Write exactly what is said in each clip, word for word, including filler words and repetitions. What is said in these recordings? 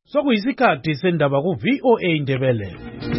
Sokuyisikhathi sendaba ku V O A Indebele.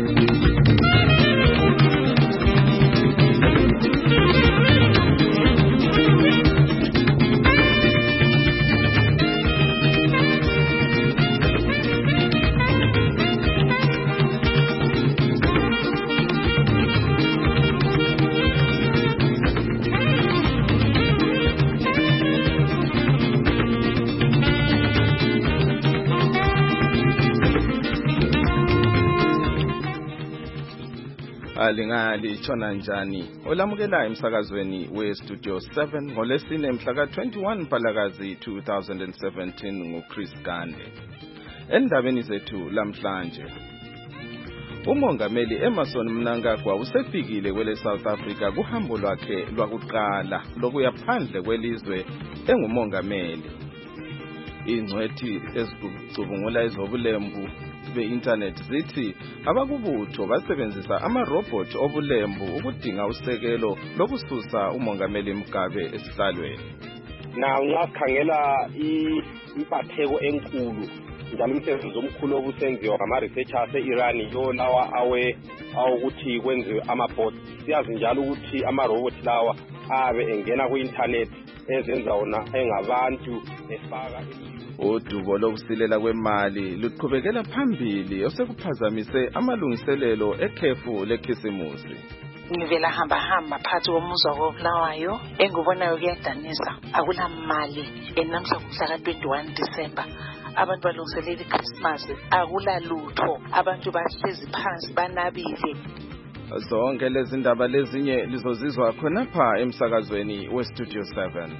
Alingali chona njani olamukela emsakazweni we Studio seven ngolesine mhla ka twenty-one Mpalakazi two thousand seventeen nguChris Gande. Endabeni zethu lamhlanje, uMongameli Emmerson Mnangagwa usefikile kwele South Africa kuhambo lwakhe lwakuqala lokuya phandle kwelizwe engumongameli. Ingcwethi ezicubungula ezobulembu be-internet zithi abakubutho basebenzisa ama-robot obulembu ukudinga usekelo lokususa uMongameli Mugabe esihlalweni. Na nxa sikhangela impatheko enkulu njalo umsebenzi omkhulu obusenziwa ngama-researchers e-Iran yo lawa awe awukuthi kwenziwe ama-bots. Siyazi njalo ukuthi ama-robot lawa abe engena ku-internet ezenza wona engabantu efaka udubo lokusilela kwemali luqhubekela phambili osekuphazamise amalungiselelo ekhefu lekhisimusi. Ngivela hamba hamba phakathi komuzwa wobulawayo engubonayo kuyadanisa akulamali enamhla kumhla ka twenty-one December abantu balungiselela iChristmas akulalutho abantu bahlezi phansi banabile. Zonke lezi ndaba lezinye lizozizwa khonapha emsakazweni we Studio seven.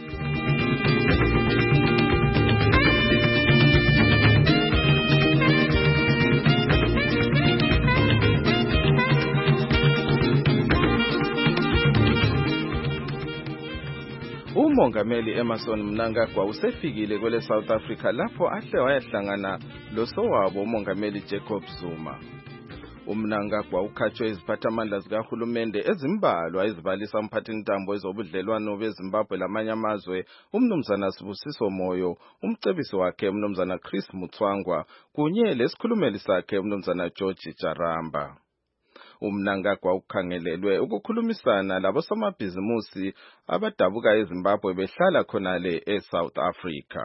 uMongameli Emmerson Mnangagwa usefikile kwele South Africa lapho ahle wayahlangana losowabo uMongameli Jacob Zuma. uMnangagwa ukhatshwe iziphathamandla zikahulumende ezimbalwa ezibalisa umphathintambo ezobudlelwano beZimbabwe lamanye amazwe uMnumzana Sibusiso Moyo, umcebisi wakhe uMnumzana Chris Mutswangwa kunye lesikhulumeli sakhe uMnumzana George Jaramba. uMnangagwa ukhangelelwe ukukhulumisana labo somabhizimusi abadabuka eZimbabwe behlala khonale eSouth Africa.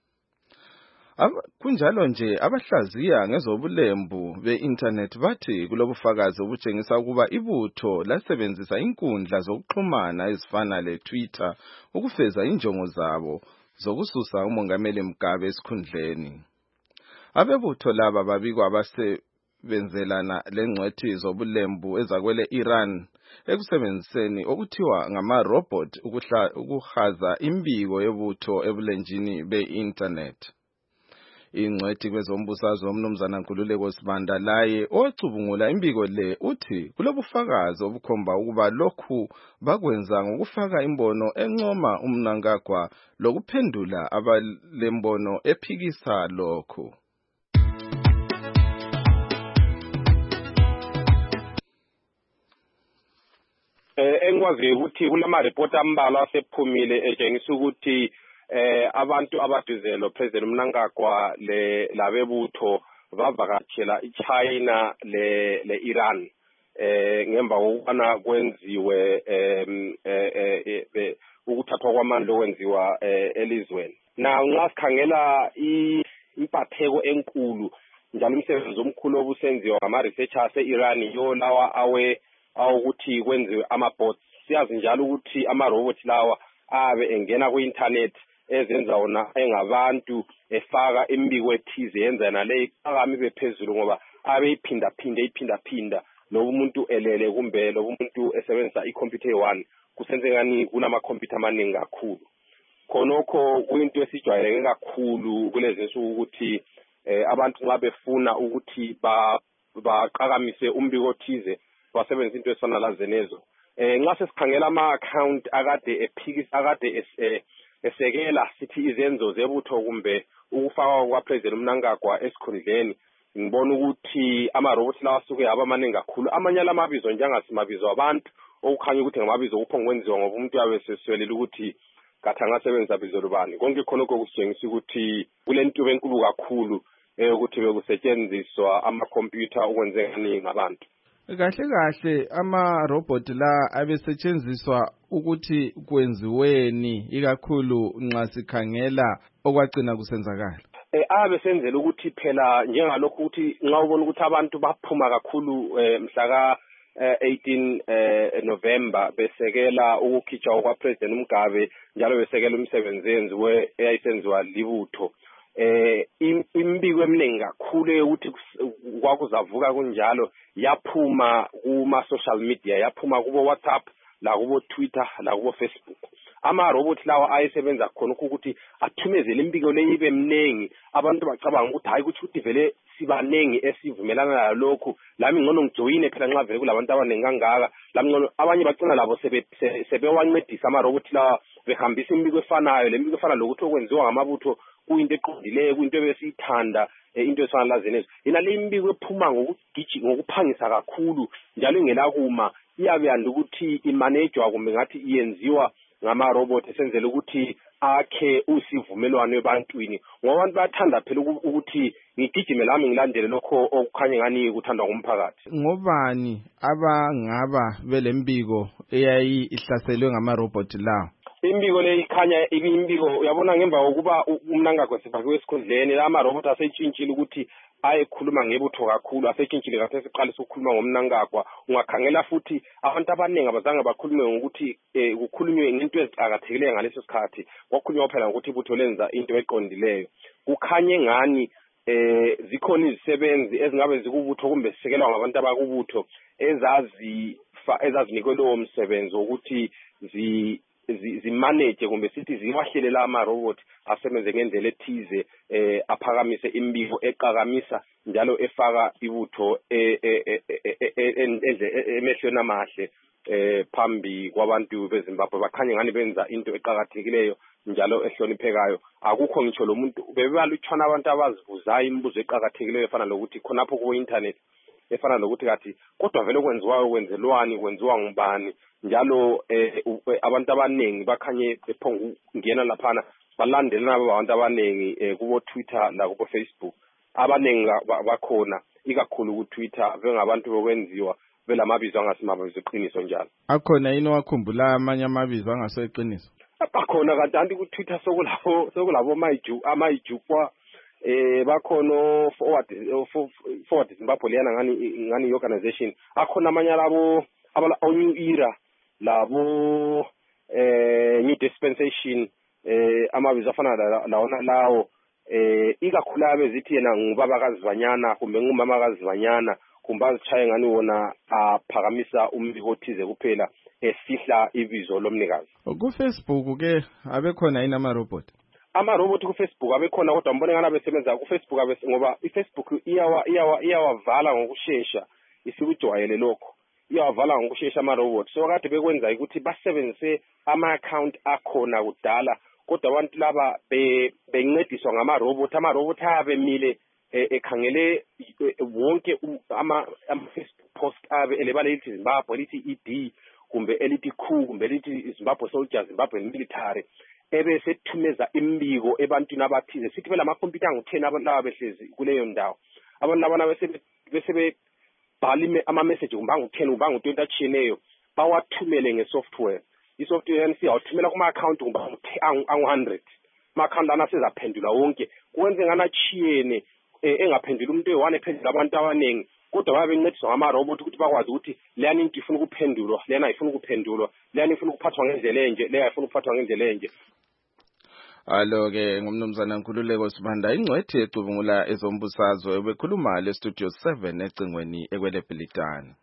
Kunjalo nje abahlaziya ngezobulembu be-internet bathi kulobufakazi obutshengisa ukuba ibutho lasebenzisa inkundla zokuxhumana ezifana le-Twitter ukufeza injongo zabo zokususa uMongameli Mugabe esikhundleni. Abebutho laba babikwa abase benzelana lengcwethi zobulembu ezakwele Iran ekusebenziseni okuthiwa ngama-robot ukuhaza imbiko yebutho ebulenjini be-internet. Ingcwethi kwezombusazwe uMnumzana Nkululeko Sibanda laye ocubungula imbiko le uthi kulobufakazi obukhomba ukuba lokhu bakwenza ngokufaka imbono encoma uMnangagwa lokuphendula abalembono ephikisa lokhu. Eh engikwazi ukuthi kulama report ambalwa asephumile etshengisa ukuthi eh abantu abaduzelo President Mnangagwa le labebutho bavakatshela iChina le leIran eh ngemva kokubana kwenziwe eh eh ukuthathwa kwamandla okwenziwa elizweni. Na nxa sikhangela impatheko enkulu njalo umsebenzi omkhulu obusenziwa ngama-researchers e-Iran yo lawa awe awukuthi kwenziwe ama-bots. Siyazi njalo ukuthi ama-robot lawa abe engena ku-internet ezenza wona engabantu efaka imbiko ethize yenza nale iphakame bephezulu ngoba abe iphinda phinda iphinda phinda lobu umuntu elele kumbe lobu umuntu esebenzisa i-computer one kusenzekani kunama-computer amaningi kakhulu. Khonokho kuyinto esijwayeleke kakhulu kulezi nsuku ukuthi eh abantu nxa befuna ukuthi ba baqhakamise umbiko othize basebenzisa into esifana lazenezo. Eh nxa sesikhangela ama-account akade ephikisa akade esekela sithi izenzo zebutho kumbe ukufaka kwaPresident Mnangagwa esikhundleni, ngibona ukuthi ama-robots lawa asuke aba maningi kakhulu. Amanye lamabizo njengasimabizo abantu okukhanya ukuthi ngamabizo kuphonga kwenziwa ngoba umuntu yabe seswelela ukuthi kathi angasebenzisa bizo lubani. Konke khonokho kusitshengisa ukuthi kulento enkulu kakhulu eh ukuthi bekusetshenziswa ama-computer ukwenzekani ngabantu. Kahle kahle ama robot la abesetshenziswa ukuthi kwenziweni ikakhulu nxa sikhangela okwagcina kusenzakala. Eh abe senzele ukuthi phela njengalokho ukuthi nxa ubona ukuthi abantu baphuma kakhulu mhla ka eighteen November besekela ukukhitshwa kwa President Mugabe njalo besekela umsebenzi enziwe eyayisenziwa libutho. Eh imbiko eminingi kakhulu ukuthi kwakuzavuka kunjalo yaphuma kuma social media, yaphuma kubo WhatsApp, la kubo Twitter, la kubo Facebook. Ama robot lawa ayisebenza khona ukuthi athumezele imbiko leyibe eminingi, abantu bacabanga ukuthi hayi ukuthi ukuthi vele sibanengi esivumelana nalokho, lami ngcono ngijoyine phela nxa vele kulabantu abanengi kangaka, lami ngcono abanye bacina labo sebe sebewancedisa ama robot lawa behambisa imbiko efanayo, le mbiko efana lokuthi okwenziwa ngamabutho kuyinto eqondileyo, kuyinto ebesiyithanda, into esifana lazenezo. Ina le imbiko ephuma ngokugiji ngokuphangisa kakhulu njalo ingelakuma, iyabe yanda ukuthi imanejwa kumbe ngathi iyenziwa ngama robot esenzele ukuthi akhe usivumelwano ebantwini, ngoba abantu bayathanda phela ukuthi ngigijime lami ngilandele lokho okukhanya ngani kuthandwa ngumphakathi. Ngobani abangaba belembiko eyayi ihlaselwe ngama robot lawo? Imbiko le ikhanya ibimbiko uyabona ngemva kokuba umnangagwa sifakiwe esikhundleni, la ama robot asentshintshile ukuthi ayekhuluma ngebutho kakhulu, asentshintshile kahle siqalisa ukukhuluma ngomnangagwa. Ungakhangela futhi abantu abaningi abazange bakhulume ngokuthi kukhulunywe ngento eziqhakathekileyo ngaleso sikhathi, kwakhulunywa phela ngokuthi ibutho lenza into eqondileyo. Kukhanye ngani eh zikhona izisebenzi ezingabe zikubutho kumbe sisekelwa ngabantu abakubutho ezazi ezazinikwe lowo msebenzi ukuthi zi zimanage kumbe sithi ziwahlelela ama robot asebenze ngendlela ethize eh aphakamise imbiko eqakamisa njalo efaka ibutho emehlweni amahle eh phambi kwabantu beZimbabwe. Bakhanye ngani benza into eqhakathekileyo njalo ehloniphekayo. Akukho ngitsho lo muntu bebalutshwana abantu abazibuzayo imibuzo eqhakathekileyo efana lokuthi khonapho ku internet efana lokuthi kathi kodwa vele kwenziwayo kwenzelwani, kwenziwa ngubani, njalo eh abantu abanengi bakhanye bephonga ngena laphana balandela abantu abanengi kubo Twitter la kubo Facebook. Abanengi bakhona ikakhulu ku Twitter bengabantu bokwenziwa belamabizo angasimabizo eqiniso njalo. Akhona yini wakhumbula amanye amabizo angaseqiniso? Bakhona kanti ku Twitter sokulabo sokulabo mayiju amayijukwa eh bakhono forward forward Zimbabwe leyana ngani ngani organization. Akhona amanye labo abala new era labo eh new dispensation eh amabizo afana laona lawo eh ikakhulu abezithi yena ngubaba kaZibanyana kumbe ngumama kaZibanyana kumbe azichaye ngani wona aphakamisa umbiko othize kuphela esihla ibizo lomnikazi. Ku Facebook ke abekhona yini ama robot? Ama robot ku Facebook abekhona kodwa mbone ngana besebenza ku Facebook abese ngoba iFacebook iyawa iyawa iyawavala ngokusheshsha isikujwayele lokho. Iyawavala ngokusheshsha ama robot. So kade bekwenza ukuthi basebenzise ama account akhona kudala kodwa abantu laba bencediswa ngama robot. Ama robot abemile ekhangele wonke ama Facebook post abe elebala elithi Zimbabwe, elithi E D kumbe elithi Khu kumbe elithi Zimbabwe Soldiers, Zimbabwe Military, ebe sethumeza imbiko ebantwini abathize. Sithi phela ama computer angu-ten abantu laba behlezi kuleyo ndawo. Abantu laba bese bese bhalime ama message kumbe angu-ten kumbe angu-twenty atshiyeneyo bawathumele ngesoftware. Isoftware yani siyawuthumela kuma account kumbe angu-one hundred. Ama account ana sezaphendula wonke. Kwenze ngana chiyene engaphendula umuntu eyi-one ephendula abantu abaningi. Kodwa babe bencediswa ngama robot ukuthi bakwazi ukuthi leyani into ifuna ukuphendulwa, leyana ifuna ukuphendulwa, leyani ifuna ukuphathwa ngendlela enje, leya ifuna ukuphathwa ngendlela enje. Alo ke ngumnumzana Nkululeko Sibanda ingcwethi ecubungula ezombusazwe bekhuluma le Studio seven ecingweni ekweleBhilitane.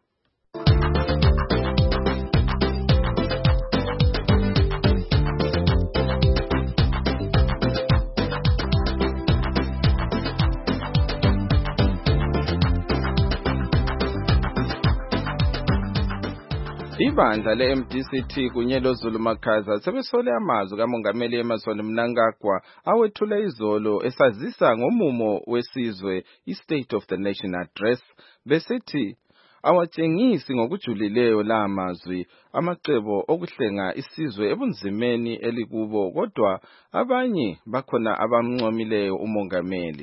Ibandla le-M D C T kunye loZulu Makhaza sebesole amazwi kaMongameli Emmerson Mnangagwa awethula izolo esazisa ngomumo wesizwe i-State of the Nation Address besithi awatshengisi ngokujulileyo la mazwi amacebo okuhlenga isizwe ebunzimeni elikubo kodwa abanye bakhona abamncomileyo umongameli.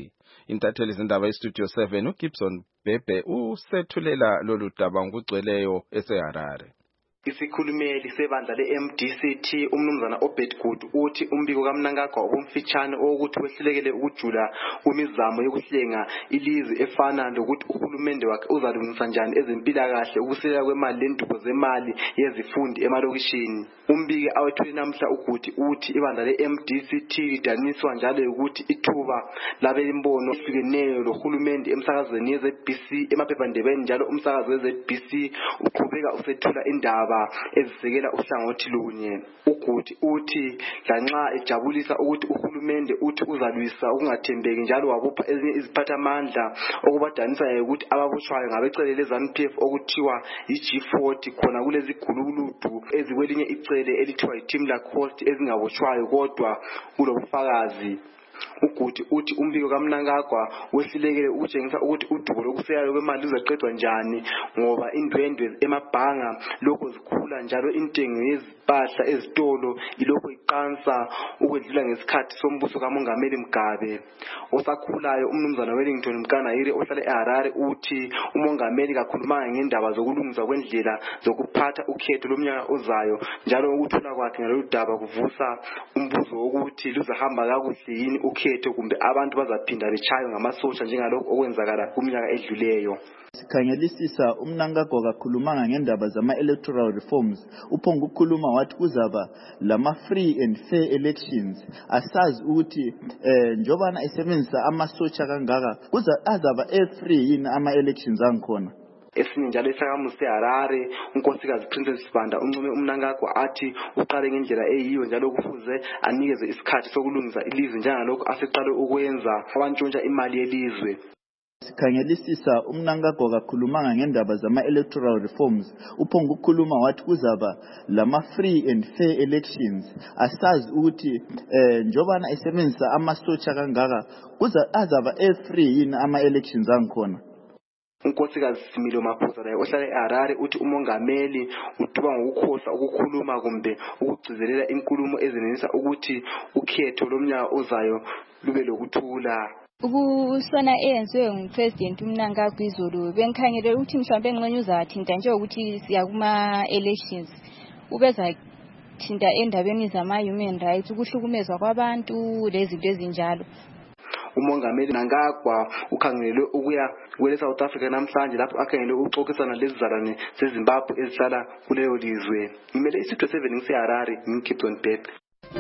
Intatheli zindaba iStudio seven uGibson Bhebhe usethulela lolu daba ngokugcweleyo eseHarare. Isikhulumeli sebandla le-M D C T umnumzana Obedgood uthi umbiko kaMnangagwa obumfitshane ukuthi wehlulekele ukujula kwemizamo yokuhlenga ilizwe efana lokuthi uhulumende wakhe uzalungisa njani ezempilakahle ukuselela kwemali lendubo zemali yezifundi emalokishini. Umbike awethule namhla uGudi uthi ibandla le-M D C T lidaniswa njalo ukuthi ithuba labelimbono ehlukeneyo lohulumende emsakazweni ye-Z B C emaphephandabeni njalo umsakazo we-Z B C uqhubeka usethula indaba ezisekela uhlangothi lunye. uGudi uthi lanxa ejabulisa ukuthi uhulumende uthi uzalwisa ukungathembeki njalo wabopha ezinye iziphathamandla okubadanisa ukuthi ababushwayo ngabecele le-ZANU P F okuthiwa yi-G forty khona kulezi gululudu ezikwelinye icele elithiwa yi-Timla Coast ezingabushwayo kodwa kulobufakazi. uGudi uthi umbiko kaMnangagwa wehlulekele ukutshengisa ukuthi udubo lokuseyalo kwemali luzaqedwa njani ngoba indwendwe emabhanga lokho zikhula njalo intengo yezipahla ezitolo ilokho iqansa ukwedlula ngesikhathi sombuso kaMongameli Mugabe. Osakhulayo umnumzana Wellington Mkanayire ohlala eHarare uthi uMongameli kakhulumanga ngendaba zokulungisa kwendlela zokuphatha ukhetho lomnyaka ozayo njalo ukuthola kwakhe ngalolu daba kuvusa umbuzo wokuthi luzahamba kakuhle yini ukhetho kumbe abantu bazaphinda bechayo ngamasosha njengalokho okwenzakala kuminyaka edluleyo. Sikhangelisisa uMnangagwa kakhulumanga ngendaba zama-electoral reforms uphonga ukukhuluma wathi kuzaba lama free and fair elections. Asazi ukuthi eh njobana esebenzisa amasotsha kangaka kuza azaba e-free yini ama-elections angikhona. Esinye njalo isakamuzi seHarare unkosikazi Princess Sibanda uncome uMnangagwa athi uqale ngendlela eyiyo njalo kufuze anikeze isikhathi sokulungisa ilizwe njengalokho aseqale ukwenza abantshontsha imali yelizwe. Sikhangelisisa uMnangagwa kakhulumanga ngendaba zama-electoral reforms uphonga ukukhuluma wathi kuzaba lama free and fair elections. Asazi ukuthi eh njobana esebenzisa amasotsha kangaka kuza azaba e-free yini ama-elections angikhona. Unkosikazi Similo Maphosa naye ohlala eHarare uthi uMongameli uduba ngokukhohla ukukhuluma kumbe ukugcizelela inkulumo ezinenisa ukuthi ukhetho lomnyaka ozayo lube lokuthula. Ukusona eyenziwe nguPresident uMnangagwa izolo bengikhangele ukuthi mhlawumbe engxenye uzathinta nje ukuthi siya kuma elections ubeza thinta endabeni zama human rights ukuhlukumezwa kwabantu lezinto ezinjalo. uMongameli Mnangagwa ukhangelwe ukuya kwele South Africa namhlanje lapho akhangelwe ukuxoxisana lezizalwane zeZimbabwe ezihlala kuleyo lizwe. Imele iStudio seven ngiseHarare ngikipton Bhebhe.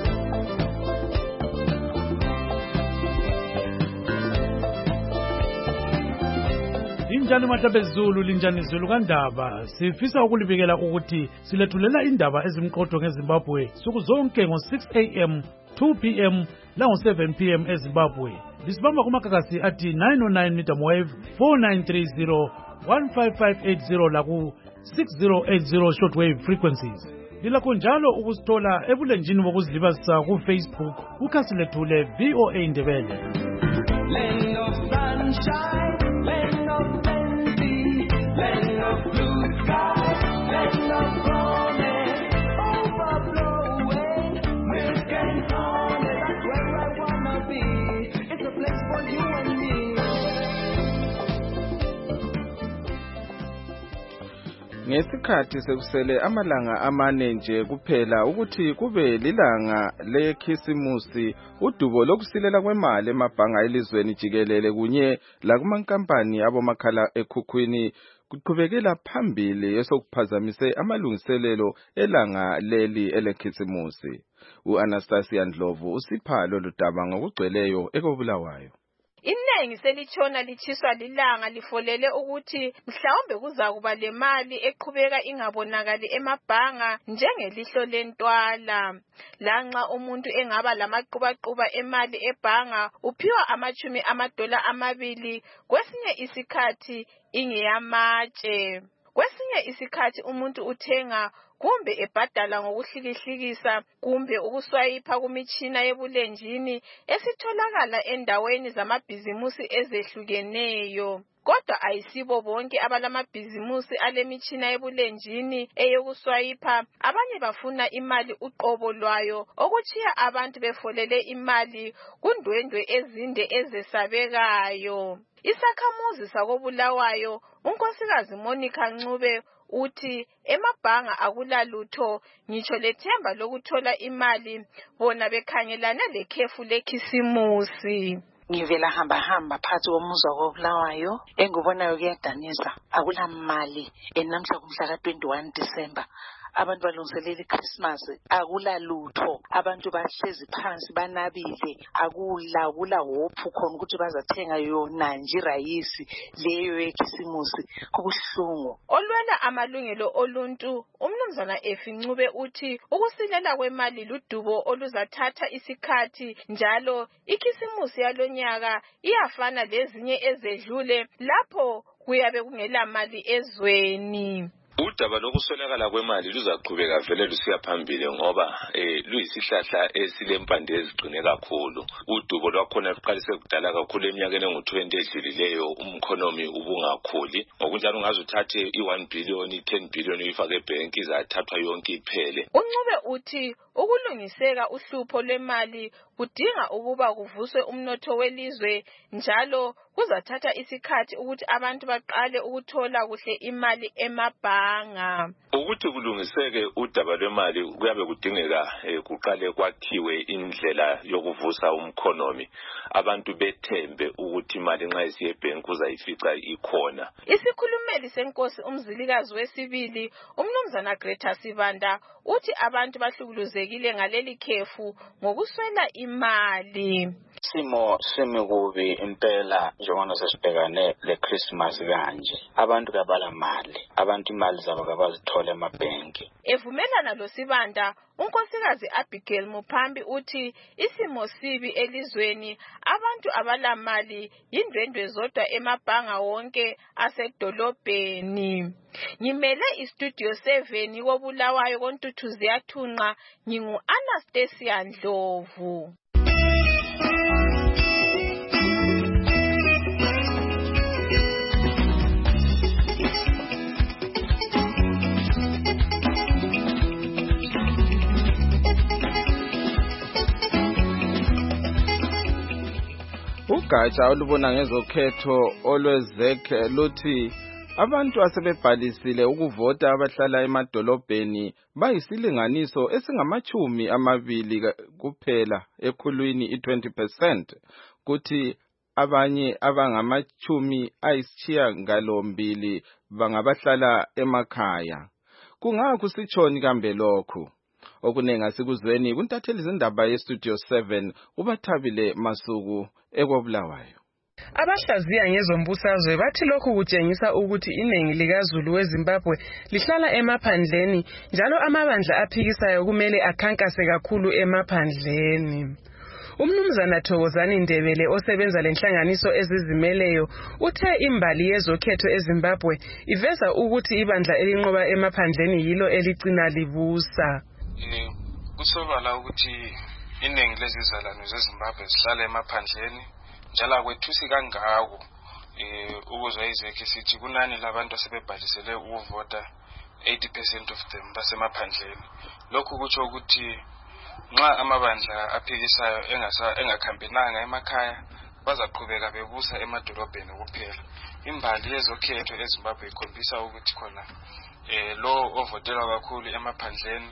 Linjani mahlabezulu linjani izulu kandaba sifisa ukulibikela ukuthi silethulela indaba ezimqotho ngeZimbabwe suku zonke ngo six a m two p m lango seven p m eZimbabwe. Lisibamba kumakakasi ati nine oh nine meter wave four nine three zero one five five eight zero laku six zero eight zero shortwave frequencies. Lilakho njalo ukusithola ebulenjini bokuzilibazisa ku Facebook kukhasi lethu le V O A Ndebele. Land of sunshine, land of plenty, land of blue sky, land of promise, overflowing, milk and honey, that's where I wanna be. It's a place for you and me. Ngesikhathi sekusele amalanga amane nje kuphela ukuthi kube lilanga lekhisimusi udubo lokusilela kwemali emabhanga elizweni jikelele kunye la kumankampani abomakhala ekhukhwini kuqhubekela phambili esokuphazamise amalungiselelo elanga leli elekhisimusi. uAnastasia Ndlovu usipha lolu daba ngokugcweleyo ekobulawayo. Iningi selitshona lithiswa lilanga lifolele ukuthi mhlawumbe kuza kuba lemali eqhubeka ingabonakali emabhanga njengelihlo lentwala. Lanxa umuntu engaba lamaqubaqhuba emali ebhanga uphiwa amachumi amadola amabili kwesinye isikhathi ingeyamatshe. Kwesinye isikhathi umuntu uthenga kumbe ebhadala ngokuhlikihlikisa kumbe ukuswayipha kumitshina yebulenjini esitholakala endaweni zamabhizimusi ezehlukeneyo. Kodwa ayisibo bonke abalamabhizimusi alemitshina yebulenjini eyokuswayipha. Abanye bafuna imali uqobo lwayo, okutshiya abantu befolele imali kundwendwe ezinde ezesabekayo. Isakhamuzi sakobulawayo unkosikazi Monica Ncube uthi emabhanga akulalutho ngitsho lethemba lokuthola imali bona bekhangelana lekhefu lekhisimusi. Ngivela hamba hamba phakathi komuzi wakobulawayo engubonayo kuyadanisa akulamali enamhla kumhla ka twenty-one December abantu balungiselela iChristmas akulalutho abantu bahlezi phansi banabile akula akula hophu khona ukuthi bazathenga yona nje irayisi leyo yekhisimusi kubuhlungu. Olwela amalungelo oluntu umnumzana Efi Ncube uthi ukusilela kwemali ludubo oluzathatha isikhathi njalo ikhisimusi yalonyaka iyafana lezinye ezedlule lapho kuyabe kungela mali ezweni. Udaba lokuswelakala kwemali luzaqhubeka vele lusiya phambili ngoba eh luyisihlahla esilempande eziqine kakhulu. Udubo lwakhona luqalise kudala kakhulu eminyakeni engu-twenty edlulileyo umkhonomi ubungakhuli. Ngokunjalo ungaze uthathe i-one billion i-ten billion uyifake ebhenki izathathwa yonke iphele. Uncube uthi ukulungiseka uhlupho lwemali kudinga ukuba kuvuswe umnotho welizwe njalo kuzathatha isikhathi ukuthi abantu baqale ukuthola kuhle imali emabhanga. Ukuthi kulungiseke udaba lwemali kuyabe kudingeka eh, kuqale kwakhiwe indlela yokuvusa umkhonomi abantu bethembe ukuthi imali nxa isiye ebhenki uzayifica ikhona. Isikhulumeli senkosi umzilikazi wesibili umnumzana Greta Sibanda uthi abantu bahlukuluzekile ngaleli khefu ngokuswela imali. Simo semikubi impela njengoba sesibhekane leChristmas kanje abantu kabala mali abantu imali zabo kabazithola emabhenki. Evumelana lo Sibanda unkosikazi Abigail Muphambi uthi isimo sibi elizweni abantu abalamali indwendwe zodwa emabhanga wonke asedolobheni. Ngimele istudio seven kobulawayo koNtuthuzi yathunqa ngingu Anastasia Ndlovu. Ugatsha olubona ngezokhetho olwezek luthi abantu asebebhalisile ukuvota abahlala emadolobheni bayisilinganiso esingamachumi amabili kuphela ekhulwini i-twenty percent kuthi abanye abangamachumi ayisitshiya ngalombili bangabahlala emakhaya. Kungakho sitshoni kambe lokhu? Okunengi asikuzweni kuntatheli izindaba yestudio seven ubathabile Masuku ekobulawayo. Abahlaziya ngezombusazwe bathi lokhu kutshengisa ukuthi iningi likaZulu weZimbabwe lihlala emaphandleni njalo amabandla aphikisayo kumele akhankase kakhulu emaphandleni. Umnumzana Thokozani Ndebele osebenza lenhlanganiso ezizimeleyo uthe imbali yezokhetho eZimbabwe iveza ukuthi ibandla elinqoba emaphandleni yilo eligcina libusa. Eh kusobala ukuthi iningi lezizalwane zeZimbabwe zihlala emaphandleni njalo akwethusi kangako eh ukuzwa izekhe sithi kunani labantu asebebhalisele ukuvota eighty percent of them basemaphandleni. Lokhu kutsho ukuthi nxa amabandla aphikisayo engasa engakhambenanga emakhaya bazaqhubeka bebusa emadolobheni kuphela. Imbali yezokhetho eZimbabwe ikhombisa ukuthi khona eh lo ovotela kakhulu emaphandleni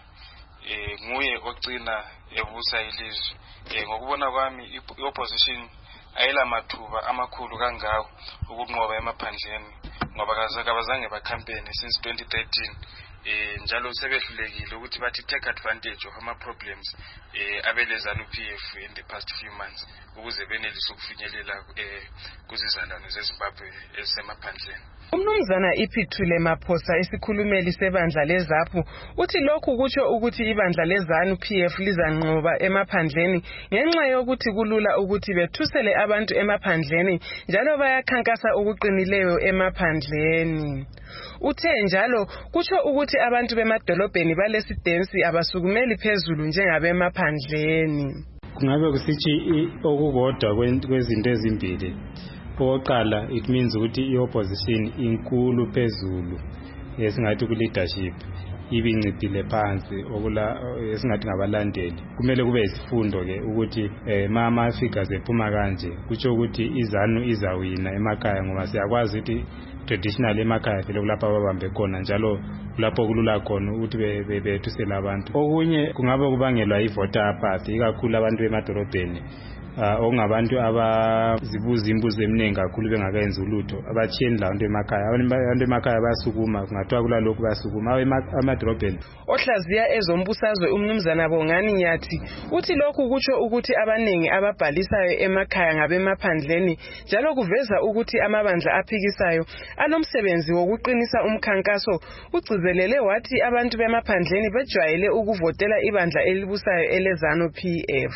eh nguye ogcina ebusa ilizwe. Eh ngokubona kwami iopposition ayila mathuba amakhulu kangako ukunqoba emaphandleni ngoba kazange bakhampeni since twenty thirteen. Eh njalo sebehlulekile ukuthi bathi take advantage of ama problems eh abelezana uP F in the past few months ukuze benelise ukufinyelela eh kuzizalwane zeZimbabwe esemaphandleni. Umnumzana Iphithule Maphosa isikhulumeli sebandla leZAPU uthi lokhu kutsho ukuthi ibandla leZANU P F lizanqoba emaphandleni ngenxa yokuthi kulula ukuthi bethusele abantu emaphandleni njalo bayakhankasa okuqinileyo emaphandleni. Uthe njalo kutsho ukuthi abantu bemadolobheni balesidensi abasukumeli phezulu njengabemaphandleni. Kungabe kusithi okukodwa kwezinto ezimbili. Okokuqala, it means ukuthi i-opposition inkulu phezulu esingathi ku-leadership ibinciphile phansi okula esingathi ngabalandeli. Kumele kube isifundo-ke ukuthi ma ama-figures ephuma kanje kutsho ukuthi iZANU izawina emakhaya ngoba siyakwazi ukuthi traditional emakhaya vele kulapho ababambe khona njalo kulapho kulula khona ukuthi bethusela abantu. Okunye kungabe kubangelwa i-voter apathy ikakhulu abantu bemadolobheni. Okungabantu abazibuza imbuzo eminingi kakhulu bengakayenzi ulutho abathiyeni la abantu emakhaya abantu emakhaya bayasukuma kungathiwa kula lokhu bayasukuma amadolobheni. Ohlaziya ezombusazwe umnumzana Bongani Nyathi uthi lokhu kutsho ukuthi abaningi ababhalisayo emakhaya ngabemaphandleni njalo kuveza ukuthi amabandla aphikisayo anomsebenzi wokuqinisa umkhankaso ugcizelele wathi abantu bemaphandleni bejwayele ukuvotela ibandla elibusayo eleZANU P F.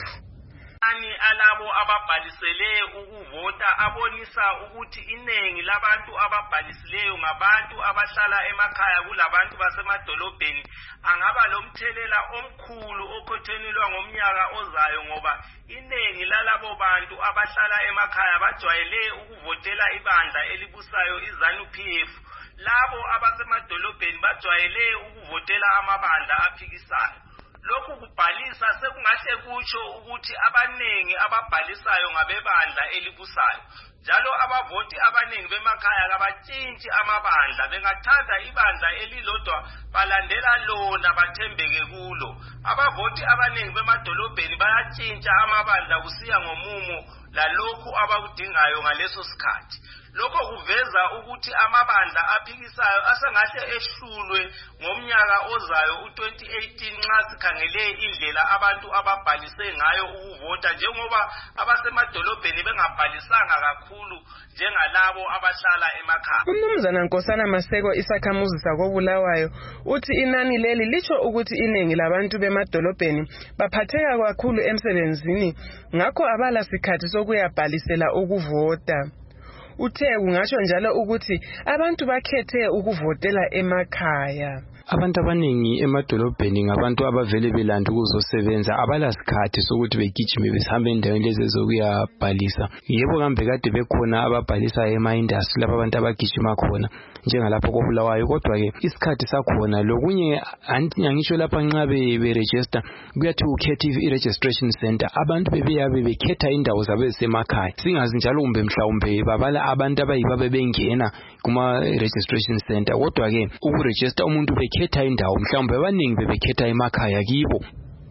Ani alabo ababhalisele ukuvota abonisa ukuthi iningi labantu ababhalisileyo ngabantu abahlala emakhaya kulabantu basemadolobheni angaba lomthelela omkhulu okhothenelwa ngomnyaka ozayo ngoba iningi lalabo bantu abahlala emakhaya bajwayele ukuvotela ibandla elibusayo iZANU P F. Labo abasemadolobheni bajwayele ukuvotela amabandla aphikisayo. Lokhu kubhalisa sekungahle kutsho ukuthi abaningi ababhalisayo ngabebandla elibusayo njalo abavoti abaningi bemakhaya kabatshintshi amabandla bengathatha ibandla elilodwa balandela lona bathembeke kulo. Abavoti abaningi bemadolobheni bayatshintsha amabandla kusiya ngomumo lalokhu abakudingayo ngaleso sikhathi. Lokho kuveza ukuthi amabandla aphikisayo asengahle ehlulwe ngomnyaka ozayo u-twenty eighteen nxa sikhangele indlela abantu ababhalise ngayo ukuvota njengoba abasemadolobheni bengabhalisanga kakhulu njengalabo abahlala emakhaya. Umnumzana Nkosana Maseko isakhamuzi sakoBulawayo uthi inani leli litsho ukuthi iningi labantu bemadolobheni baphatheka kakhulu emsebenzini ngakho abala sikhathi sokuyabhalisela ukuvota. Uthe kungasho njalo ukuthi abantu bakhethe ukuvotela emakhaya. Abantu abaningi emadolobheni ngabantu abavele belanda ukuzosebenza abalasikhathi sokuthi begijime behambe endaweni lezi zokuyabhalisa. Yebo kambe kade bekhona ababhalisa ema-industry lapho abantu abagijima khona njengalapho koBulawayo kodwa ke isikhathi sakhona lokunye anti ngisho lapha nxa be-register kuyathi ukhetha i-registration center abantu bebeyabe bekhetha indawo zabo ezisemakhaya singazi njalo kumbe mhlawumbe babala abantu abayibabe bengena kuma-registration center kodwa ke ukuregister umuntu bekhetha khetha indawo mhlawumbe abaningi bebekhetha emakhaya kibo.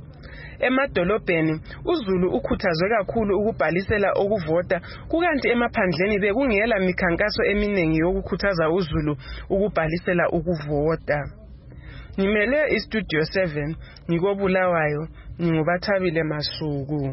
Emadolobheni uZulu ukhuthazwe kakhulu ukubhalisela ukuvota kukanti emaphandleni bekungela mikhankaso eminingi yokukhuthaza uZulu ukubhalisela ukuvota. Ngimele iStudio seven ngikoBulawayo nginguBathabile Masuku.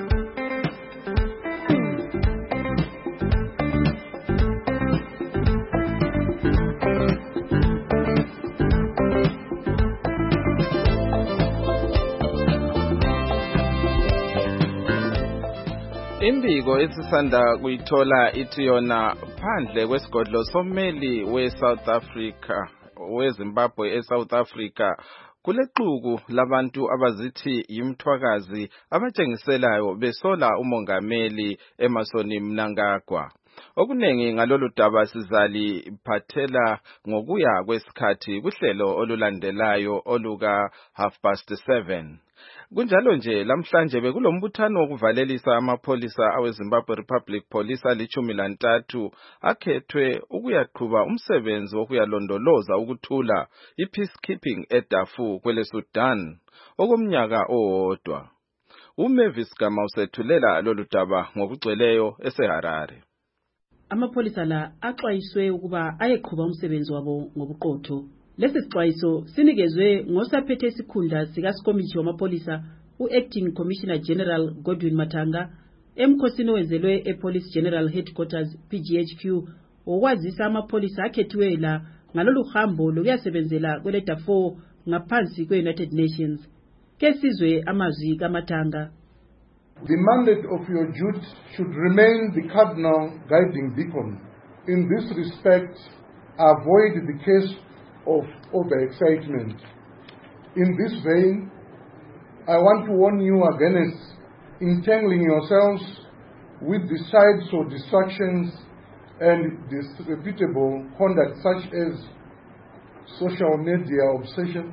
Imbiko esisanda kuyithola ithi yona phandle kwesigodlo sommeli we-South Africa weZimbabwe eSouth Africa kulexuku labantu abazithi yimthwakazi abatshengiselayo besola umongameli Emmerson Mnangagwa. Okunengi ngalolu daba sizali phathela ngokuya kwesikhathi kuhlelo olulandelayo oluka half past seven. Kunjalo nje lamhlanje bekulombuthano wokuvalelisa amapholisa aweZimbabwe Republic Police alichumi lantathu akhethwe ukuyaqhuba umsebenzi wokuyalondoloza ukuthula i-peacekeeping eDarfur kwele Sudan okomnyaka owodwa. uMavis Gama usethulela lolu daba ngokugcweleyo eseHarare. Amapholisa la axwayiswe ukuba ayeqhuba umsebenzi wabo ngobuqotho. Lesi sixwayiso sinikezwe ngosaphethe isikhundla sikaSikomithi wamapholisa u-Acting Commissioner General Godwin Matanga emkhosini owenzelwe ePolice General Headquarters P G H Q okwazisa amapholisa akhethiweyo la ngalolu hambo lokuyasebenzela kwele Darfur ngaphansi kwe-United Nations. Ke sizwe amazwi kaMatanga. The mandate of your duty should remain the cardinal guiding beacon. In this respect, avoid the case of overexcitement. In this vein, I want to warn you against entangling yourselves with the sides or distractions and disreputable conduct such as social media obsession,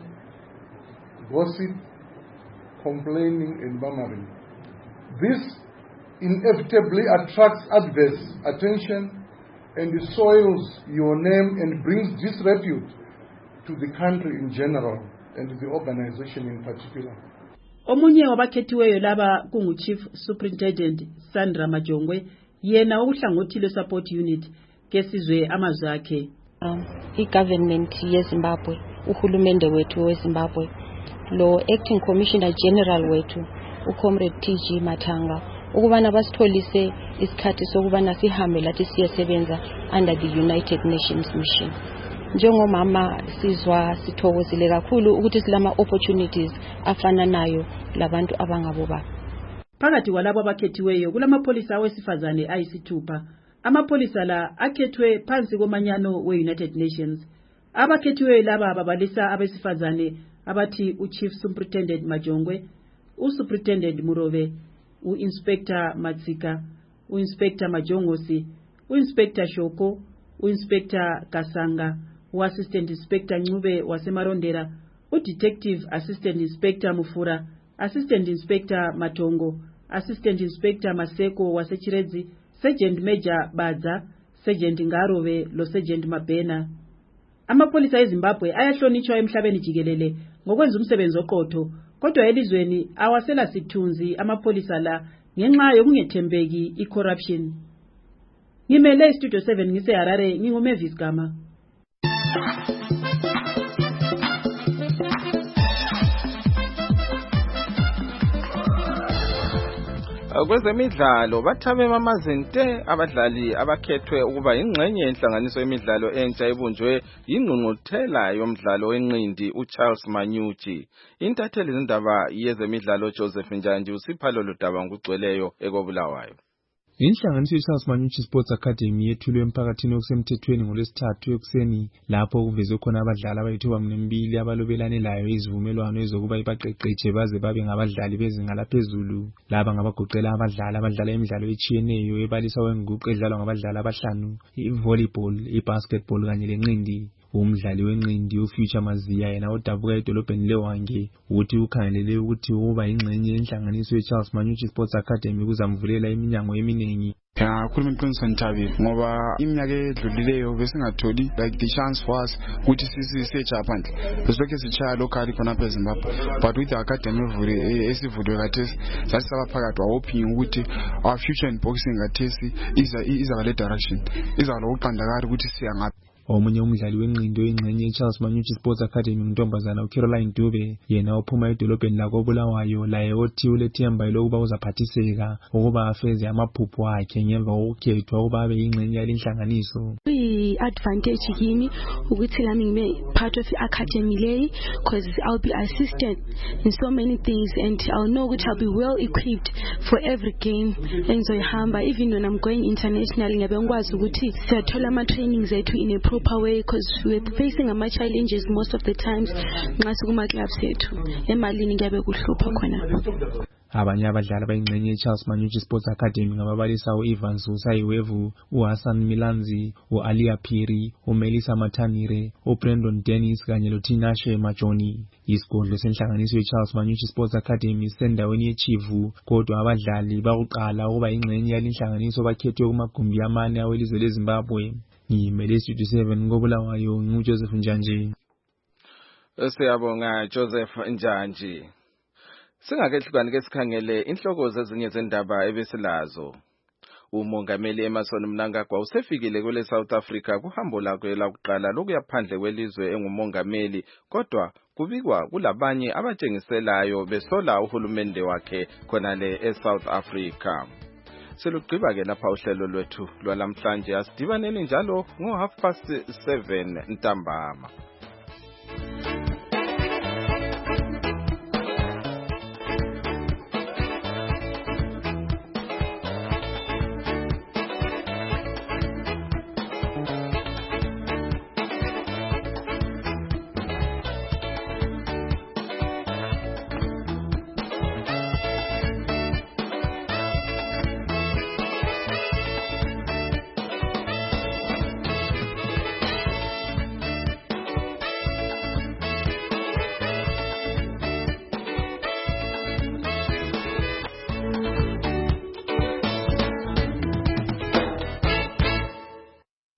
gossip, complaining, and murmuring. This inevitably attracts adverse attention and soils your name and brings disrepute to the country in general and the organization in particular. Omunye wabakhethiweyo laba kungu Chief Superintendent Sandra Majongwe yena uhlangothi le support unit kesizwe amazwi akhe. I-government yeZimbabwe, uhulumende wethu weZimbabwe, lo acting commissioner general wethu uComrade T G Matanga ukubana basitholise isikhathi sokubana sihambe lathi siyesebenza under the United Nations mission. Njengomama sizwa sithokozile kakhulu ukuthi silama opportunities afana nayo labantu abangabo ba. Phakathi kwalabo abakhethiweyo kulamapholisa awesifazane ayisithupha. Amapholisa la akhethwe phansi komanyano we-United Nations. Abakhethiweyo laba babalisa abesifazane abathi uChief Superintendent Majongwe, uSuperintendent Murove, uInspector Matsika, uInspector Majongosi, uInspector Shoko, uInspector Kasanga, uAssistant Inspector Ncube wasemarondera, uDetective Assistant Inspector Mufura, Assistant Inspector Matongo, Assistant Inspector Maseko wasechiredzi, Sergeant Major Badza, Sergeant Ngarove lo Sergeant Mabena. Amapholisa eZimbabwe ayahlonitshwa emhlabeni jikelele ngokwenza umsebenzi oqotho, kodwa elizweni awasela sithunzi amapholisa la ngenxa yokungethembeki i-corruption. Ngimele Studio seven ngise Harare nginguMavis Gama. Kwezemidlalo bathabe mamazente abadlali abakhethwe ukuba ingxenye yenhlanganiso yemidlalo entsha ebunjwe ingqungquthela yomdlalo wenqindi uCharles Manyuchi. Intatheli zindaba yezemidlalo Joseph Njandi usiphalo lodaba ngugcweleyo ekobulawayo. Inhlanganiso yeCharles Manyuchi Sports Academy yethulwe emphakathini okusemthethweni ngolwesithathu ekuseni lapho kuvezwe khona abadlali abayithuba mnembili abalobelane layo izivumelwano ezokuba ibaqeqetshe baze babe ngabadlali bezinga laphezulu. Laba ngabagoqela abadlali abadlala imidlalo etshiyeneyo ebalisa wenguqu edlalwa ngabadlali abahlanu, i-volleyball, i-basketball kanye lenqindi. Umdlali wenqindi uFuture Maziya yena odabuka edolobheni leWange uthi ukhangelele ukuthi uba ingxenye yenhlanganiso yeCharles Manyuchi Sports Academy kuzamvulela iminyango eminengi. Ya khuluma iqiniso Nthabi ngoba iminyaka edlulileyo besingatholi like the chance for us ukuthi sisi secha phandle besilokhe sichaya locally khona phela eZimbabwe, but with the academy evule esivulwe kathesi sasisaba phakathi wahoping ukuthi our future in boxing kathesi iza iza ngale direction iza lokuqandakala ukuthi siya ngaphi. Omunye umdlali wenqindi oyingxenye yeCharles Manyuchi Sports Academy untombazana uCaroline Dube yena ophuma edolobheni lakobulawayo laye othi ulethemba lokuba uzaphathiseka ukuba afeze amaphupho akhe ngemva kokukhethwa ukuba abe yingxenye yalenhlanganiso. Advantage kimi ukuthi lami ngibe part of i-academy leyi because I'll be assistant in so many things and I'll know ukuthi I'll be well equipped for every game engizoyihamba. Even when I'm going international ngiyabe ngikwazi ukuthi siyathola ama-trainings ethu in a proper way because we're facing ama challenges most of the times nxa sikuma clubs ethu emalini ngiyabe kuhlupha khona. Abanye abadlali abayingxenye yeCharles Manyuchi Sports Academy ngababalisa uIvan Zusayiwevu, uHassan Milanzi, uAlia Phiri, uMelisa Mathanire, uBrandon Dennis kanye loTinashe Majoni. Isigodlo senhlanganiso yeCharles Manyuchi Sports Academy sendaweni yeChivu, kodwa abadlali bakuqala ukuba ingxenye yalenhlanganiso bakhethwe kumagumbi amane awelizwe leZimbabwe. Ngimele Studio seven ngobulawayo nguJoseph Njanje. Siyabonga Joseph Njanje. Singakehlukani ke sikhangele inhloko zezinye zendaba ebesilazo. Umongameli Emmerson Mnangagwa usefikile kwele South Africa kuhambo lakhe lokuqala lokuya phandle kwelizwe engumongameli, kodwa kubikwa kulabanye abatshengiselayo besola uhulumende wakhe khona le eSouth Africa. selugqiba ke lapha uhlelo lwethu lwalamhlanje asidibaneni njalo ngo half past seven ntambama.